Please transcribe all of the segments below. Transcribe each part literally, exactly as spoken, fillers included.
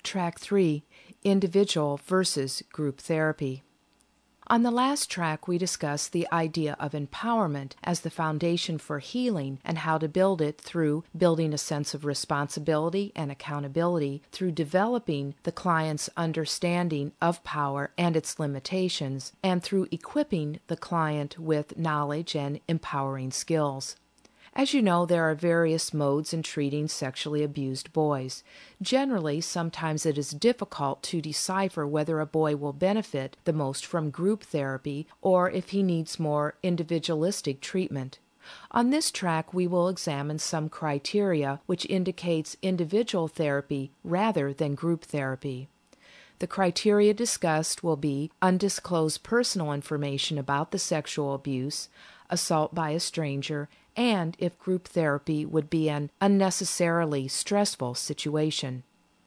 Track three, Individual versus Group Therapy. On the last track, we discussed the idea of empowerment as the foundation for healing and how to build it through building a sense of responsibility and accountability, through developing the client's understanding of power and its limitations, and through equipping the client with knowledge and empowering skills. As you know, there are various modes in treating sexually abused boys. Generally, sometimes it is difficult to decipher whether a boy will benefit the most from group therapy or if he needs more individualistic treatment. On this track, we will examine some criteria which indicates individual therapy rather than group therapy. The criteria discussed will be undisclosed personal information about the sexual abuse, assault by a stranger, and if group therapy would be an unnecessarily stressful situation.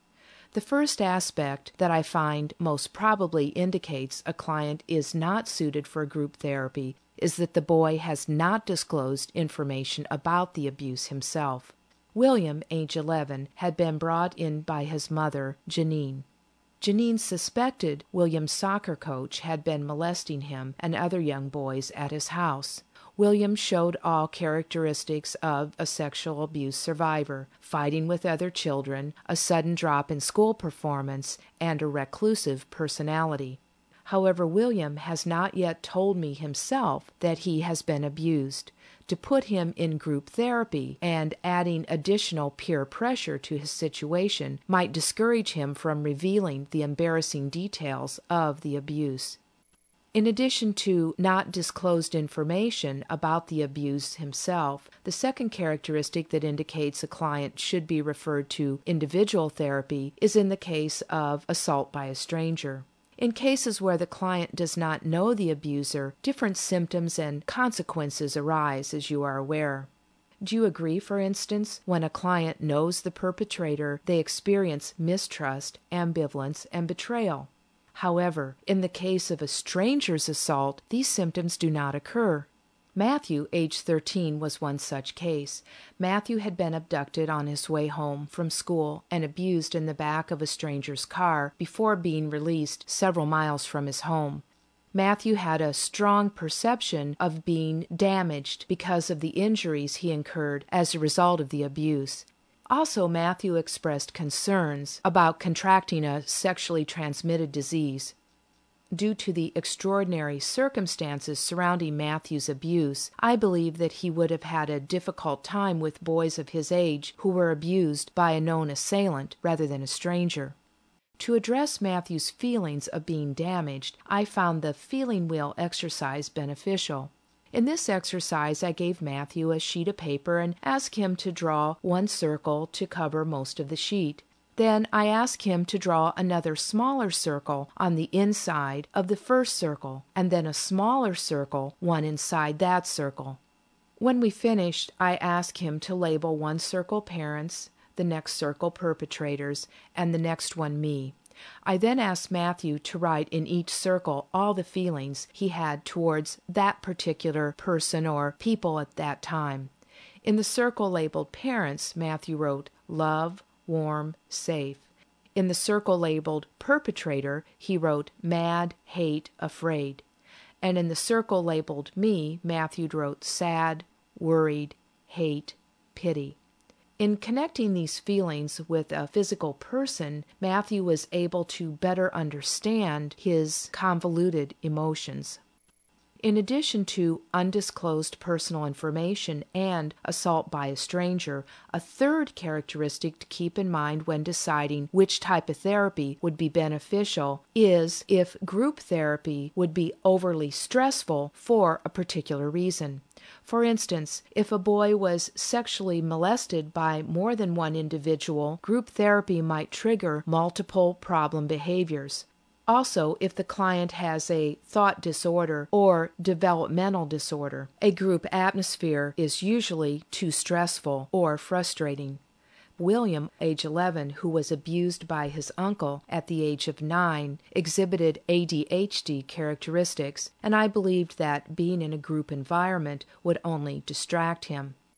The first aspect that I find most probably indicates a client is not suited for group therapy is that the boy has not disclosed information about the abuse himself. William, age eleven, had been brought in by his mother, Janine. Janine suspected William's soccer coach had been molesting him and other young boys at his house. William showed all characteristics of a sexual abuse survivor: fighting with other children, a sudden drop in school performance, and a reclusive personality. However, William has not yet told me himself that he has been abused. To put him in group therapy and adding additional peer pressure to his situation might discourage him from revealing the embarrassing details of the abuse. In addition to not disclosed information about the abuse himself, the second characteristic that indicates a client should be referred to individual therapy is in the case of assault by a stranger. In cases where the client does not know the abuser, different symptoms and consequences arise, as you are aware. Do you agree, for instance, when a client knows the perpetrator, they experience mistrust, ambivalence, and betrayal? However, in the case of a stranger's assault, these symptoms do not occur. Matthew, age thirteen, was one such case. Matthew had been abducted on his way home from school and abused in the back of a stranger's car before being released several miles from his home. Matthew had a strong perception of being damaged because of the injuries he incurred as a result of the abuse. Also, Matthew expressed concerns about contracting a sexually transmitted disease. Due to the extraordinary circumstances surrounding Matthew's abuse, I believe that he would have had a difficult time with boys of his age who were abused by a known assailant rather than a stranger. To address Matthew's feelings of being damaged, I found the feeling wheel exercise beneficial. In this exercise, I gave Matthew a sheet of paper and asked him to draw one circle to cover most of the sheet. Then I asked him to draw another smaller circle on the inside of the first circle, and then a smaller circle, one inside that circle. When we finished, I asked him to label one circle parents, the next circle perpetrators, and the next one me. I then asked Matthew to write in each circle all the feelings he had towards that particular person or people at that time. In the circle labeled parents, Matthew wrote love, warm, safe. In the circle labeled perpetrator, he wrote mad, hate, afraid. And in the circle labeled me, Matthew wrote sad, worried, hate, pity. In connecting these feelings with a physical person, Matthew was able to better understand his convoluted emotions. In addition to undisclosed personal information and assault by a stranger, a third characteristic to keep in mind when deciding which type of therapy would be beneficial is if group therapy would be overly stressful for a particular reason. For instance, if a boy was sexually molested by more than one individual, group therapy might trigger multiple problem behaviors. Also, if the client has a thought disorder or developmental disorder, a group atmosphere is usually too stressful or frustrating. William, age eleven, who was abused by his uncle at the age of nine, exhibited A D H D characteristics, and I believed that being in a group environment would only distract him.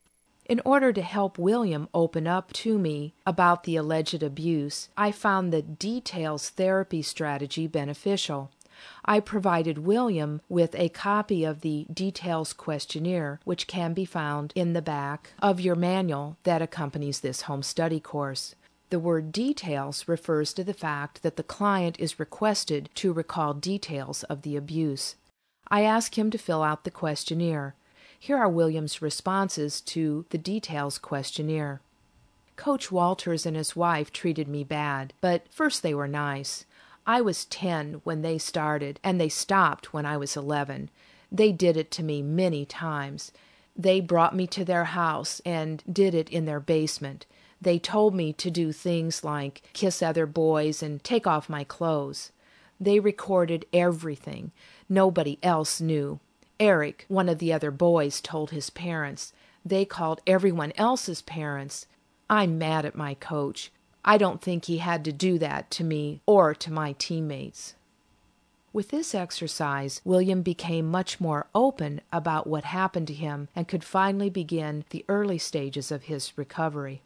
In order to help William open up to me about the alleged abuse, I found the details therapy strategy beneficial. I provided William with a copy of the details questionnaire, which can be found in the back of your manual that accompanies this home study course. The word details refers to the fact that the client is requested to recall details of the abuse. I ask him to fill out the questionnaire. Here are William's responses to the details questionnaire. Coach Walters and his wife treated me bad, but first they were nice. I was ten when they started, and they stopped when I was eleven. They did it to me many times. They brought me to their house and did it in their basement. They told me to do things like kiss other boys and take off my clothes. They recorded everything. Nobody else knew. Eric, one of the other boys, told his parents. They called everyone else's parents. I'm mad at my coach. I don't think he had to do that to me or to my teammates. With this exercise, William became much more open about what happened to him and could finally begin the early stages of his recovery.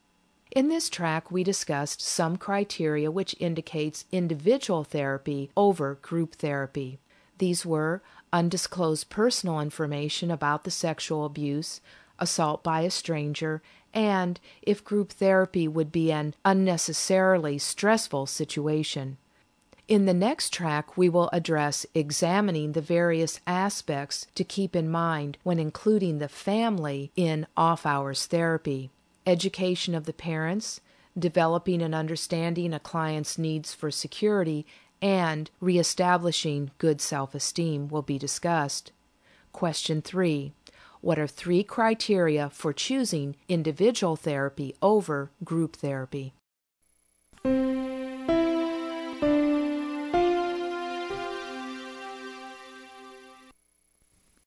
In this track, we discussed some criteria which indicates individual therapy over group therapy. These were undisclosed personal information about the sexual abuse, assault by a stranger, and if group therapy would be an unnecessarily stressful situation. In the next track, we will address examining the various aspects to keep in mind when including the family in off-hours therapy. Education of the parents, developing and understanding a client's needs for security, and reestablishing good self-esteem will be discussed. Question three. What are three criteria for choosing individual therapy over group therapy?